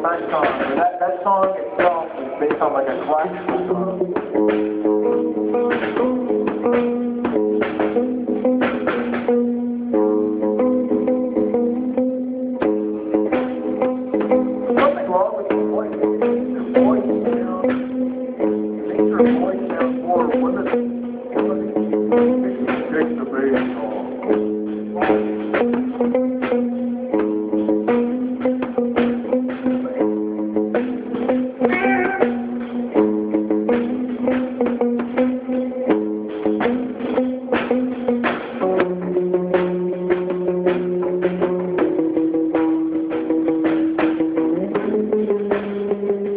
Nice song. That song itself is based on like a classical song. Something wrong with your voice. Your voice sounds. Makes your voice sound more limited. Takes the bass song.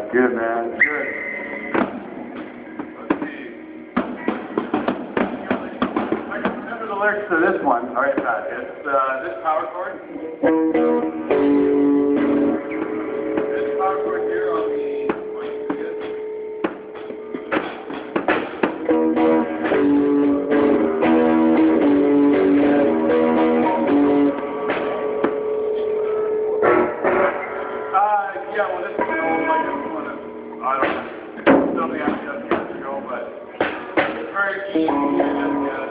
Good, man. Good. Let's see. I can remember the lyrics to this one. All right, Pat. It's this power chord. This power chord here on the yeah, well, this is like this one. I don't know. Something I just years ago, but it's very easy to just get.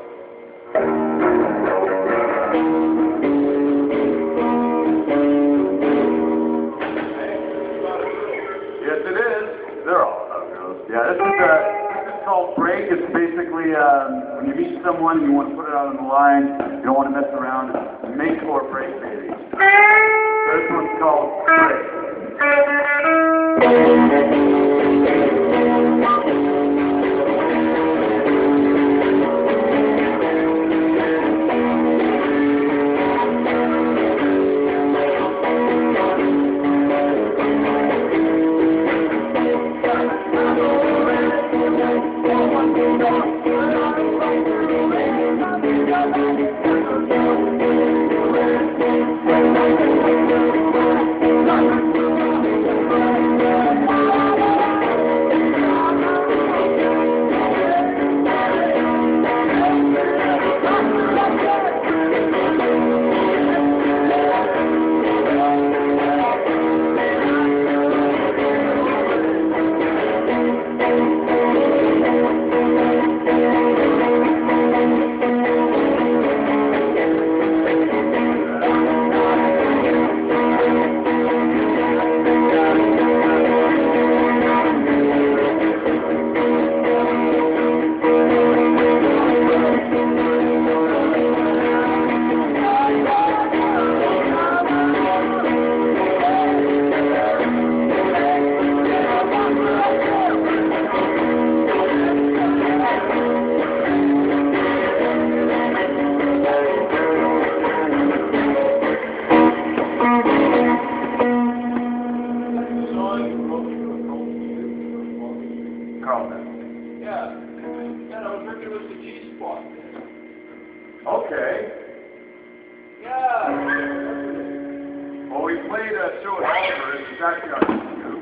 Yes, it is. They're all about girls. Yeah, this is called break. It's basically when you meet someone, you want to put it out on the line. You don't want to mess around. Make or break, baby. So this one's called break. Carlton. Yeah. Yeah, I was working with the G-Spot. Okay. Yeah. Well, we played a show at Oliver. It's actually on YouTube.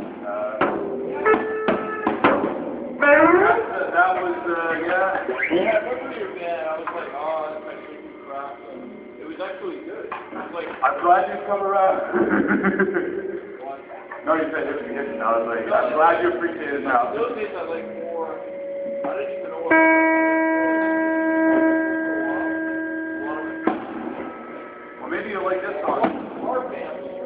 That was, yeah. Yeah, I remember your band. I was like, oh, that's actually good crap. But it was actually good. It was like, I'm glad you've come around. what? No, you said if you hit it. I was like, I'm glad you appreciate it now. Those days I like more, I didn't even know what Well, maybe you like this song. our band was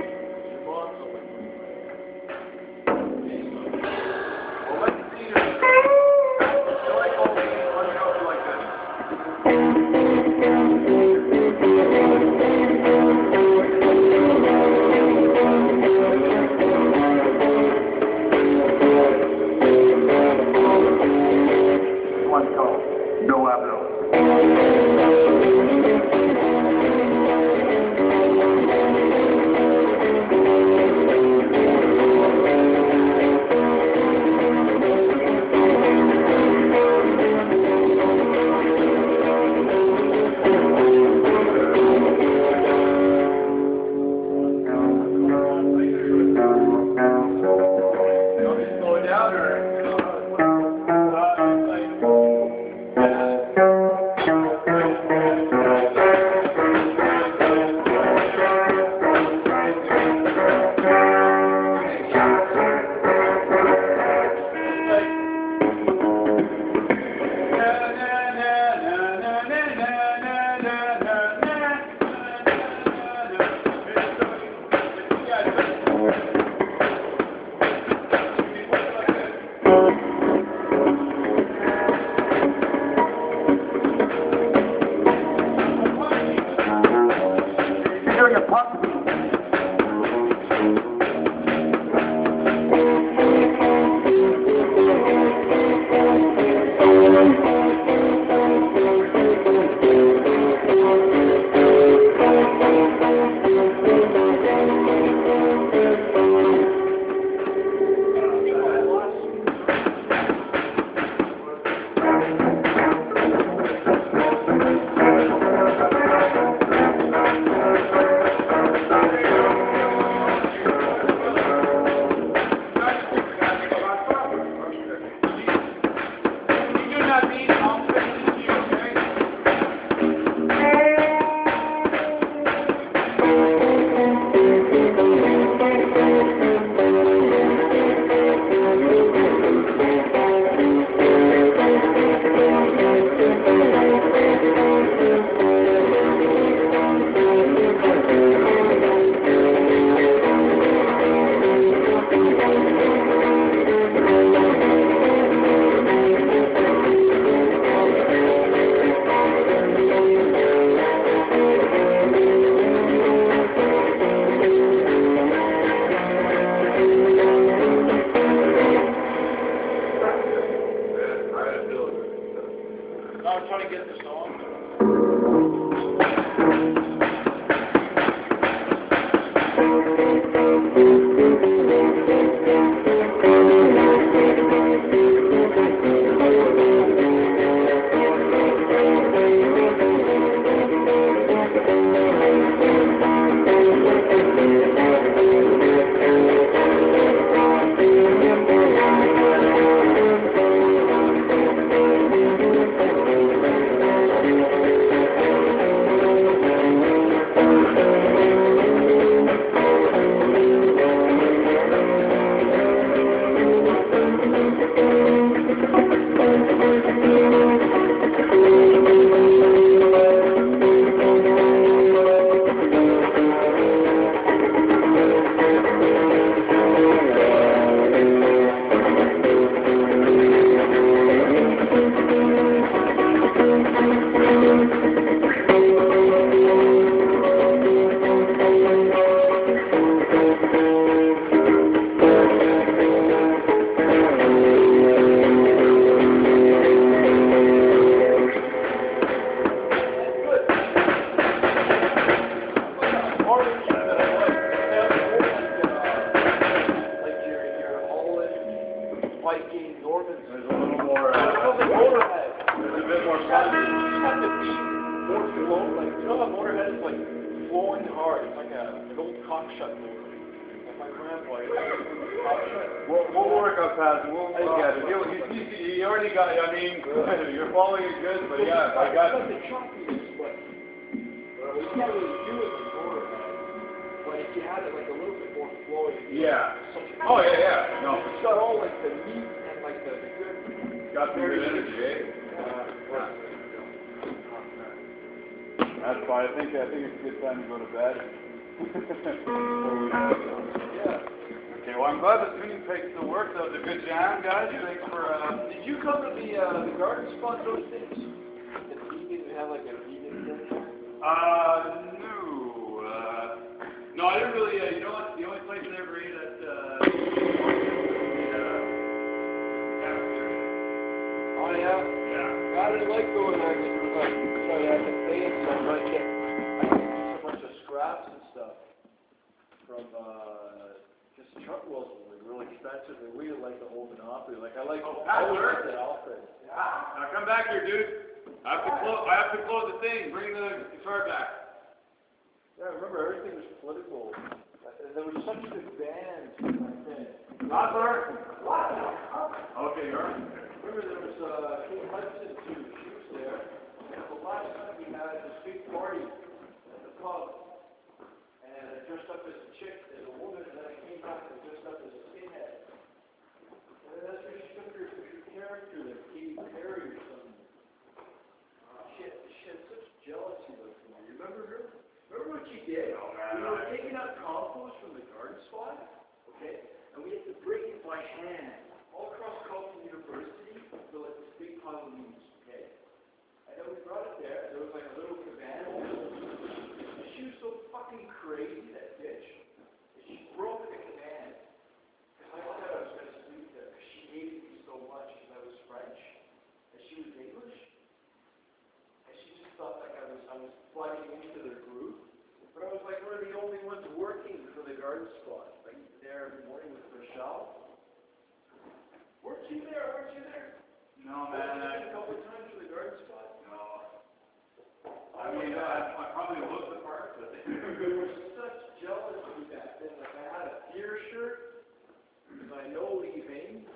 Well, let's see. You like all these? Let me know if you like this. This one's called No Hablo. flow, like, you know how Motorhead is like flowing hard. It's like an old cock shut motor. Like my grandpa, he was cock shut. We'll work on that. We'll get it. You already got it. I mean, you're following it good, but yeah, I got It's like the choppiness, but you can't really do it with Motorhead. But if you had it like a little bit more flowy. Yeah. Oh, yeah. No. It's got all like the meat and like the good. Got some good energy, eh? That's fine. I think it's a good time to go to bed. Yeah. Okay, well, I'm glad the tuning peg still works. That was a good jam, guys. Thanks for, Did you come to the garden spot those days? The vegan, we have like a vegan thing? No, I didn't really, you know what, the only place I ever ate at, Oh yeah? yeah. I didn't like going there because it was like, sorry, I had to pay it, so I get so much of scraps and stuff from, just truck rolls were really expensive, and we didn't like the whole monopoly. Like, I like the Alfred. Now come back here, dude. I have to close the thing. Bring the guitar back. Yeah, I remember everything was political. There was such good bands back then. Hustler? Okay, you're on. Remember there was Kate Hudson too. She was there. And the last time we had this big party at the pub, and I dressed up as a chick, as a woman, and then I came back and dressed up as a skinhead. And that's where she took her character, like Katy Perry or something. She had such jealousy with me. You remember her? Remember what she did? Oh, man, we were taking out compost from the garden spot, okay? And we had to bring it by hand all across Carleton University to like this big pile of leaves, okay? And then we brought it there, and there was like a little cabana. And she was so fucking crazy, that bitch. And she broke the cabana. Because I thought I was going to sleep there, because she hated me so much because I was French, and she was English. And she just thought like I was flooding into their group. But I was like one of the only ones working for the garden spot. Like there every morning with Rochelle. Weren't you there? No, man. A couple of times for the garden spot? No. I mean, I probably looked the part, but There was such jealousy back then. Like I had a Fear shirt, because I know Lee Vane.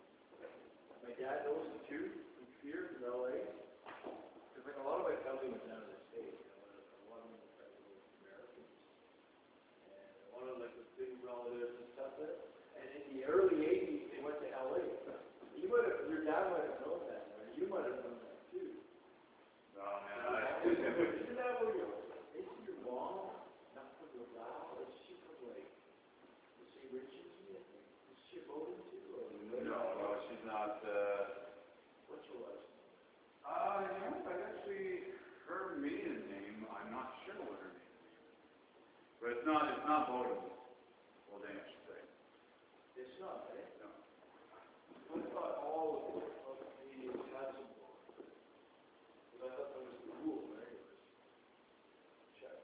My dad knows him too, from Fear from LA. Because like a lot of my family was down in the States. A lot of them were Americans. And a lot of like the big relatives and stuff there. And in the early 80s, they went to LA. Your dad might have known that, or you might have known that too. no, man. Isn't that where isn't your mom not from LaSalle? Is she from like, is she Richardson, I think? Is she a voting too? Or No, she's not, what's her last name? you know, actually, her maiden name, I'm not sure what her maiden name is. But it's not Bowden. Well, then I should say. It's not, eh? No. I thought all of the Canadians had some voting. Because I thought that was the rule, right? It was check.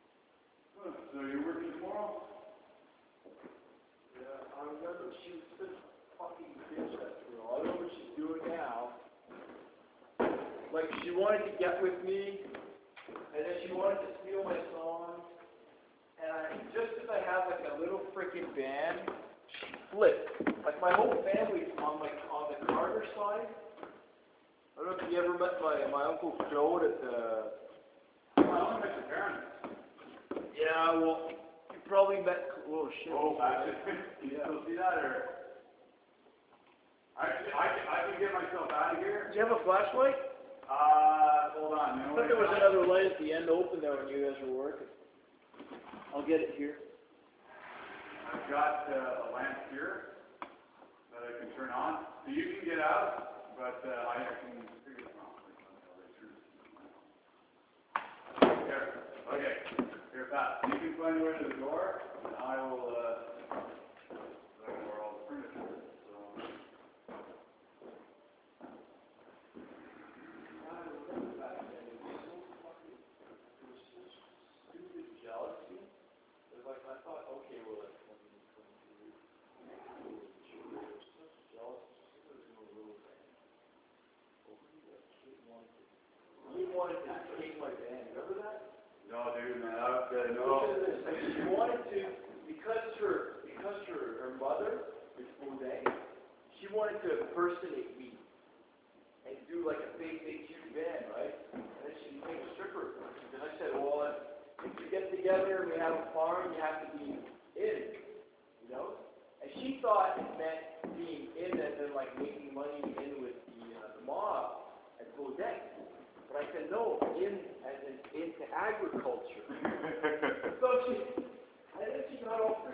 So you're working tomorrow? Yeah, I remember she was such a fucking bitch, that girl. I don't know what she's doing now. Like, she wanted to get with me, and then she wanted to steal my songs. And just as I had like a little freaking band, she flipped. Like my whole family's on the Carter side. I don't know if you ever met my Uncle Joe at the. I only met your parents. Yeah, well, you probably met. Oh shit. Oh, you still see that, or? Actually, I can get myself out of here. Do you have a flashlight? Hold on. You know I thought there was another light at the end open there when you guys were working. I'll get it here. I've got a lamp here that I can turn on. So you can get out, but I can figure it out. Here. Okay. Here, Pat. You can find your way to the door, and I will, where all the furniture is. So. I remember back then, it was so fucking, there was such stupid jealousy. It was like, I thought, okay, well, like, when there was such jealousy, just because there was no little thing. Well, who that kid wanted to, he wanted wanted to take my band. Remember that? No, dude, man, no. Listen to this. Like, she wanted to, because her mother is Baudet, she wanted to impersonate me and do like a big, huge band, right? And then she became a stripper. And I said, well, if we get together and we have a farm, you have to be in, you know? And she thought it meant being in as in like making money in with the mob at Baudet. But I said, no, in as in into agriculture. So and then she got all